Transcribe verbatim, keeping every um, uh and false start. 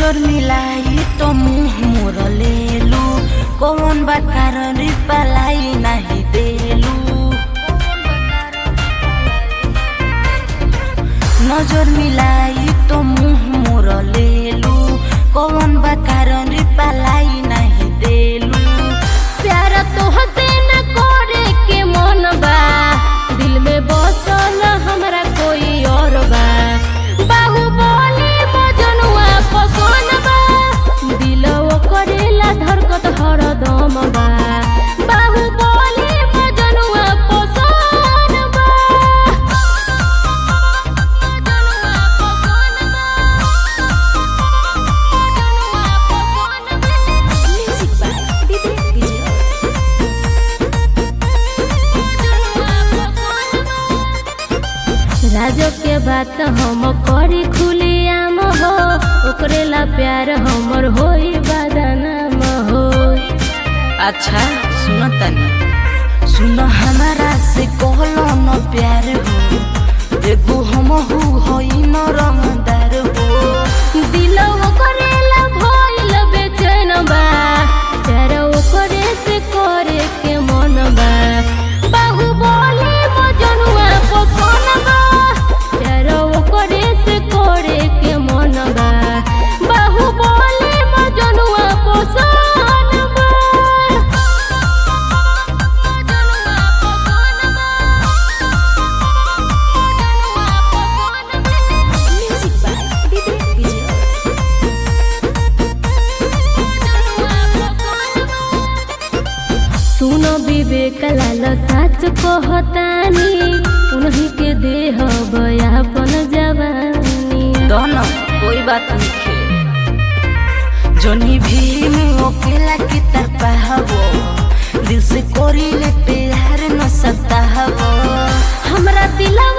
नजर मिलाई तो मुँह मोर लेलू कौन बा कारण रिप्लाई नहीं देलू। नजर मिलाई तो मुँह मोर लेलू कौन बा कारण रिप्लाई नहीं देलू। प्यार तोहते न करे के मन बा दिल में बसल हमरा कोई और बा। बाहुबली मजनुआ पसंद बा दिल करेला धरकत हरदम बा। बाहुबली मजनुआ पसंद बा। राजो के बात हम करी खुली आम हो ओकरे ला प्यार हमर होई बदनाम हो। अच्छा सुन तनी सुन हमारा से कहलो न प्यार हो एगो हम हु होई न रंगदार हो। दिल ओकरे ला भइल बेचैन बा प्यार ओकरे से करे के मन बा। बाहुबली मजनुआ पसंद बा प्यार ओकरे से करे के मन बा। बाहुबली मजनुआ पसंद बा। सुनो विवेक लाल सच कहतानी उन्हीं के देह बयापन जवानी। दोनों कोई बात नहीं जोनी भी में अकेला की तरफा हवो दिल से कोरी ले प्यार न सकता हवो। हमरा दिलवा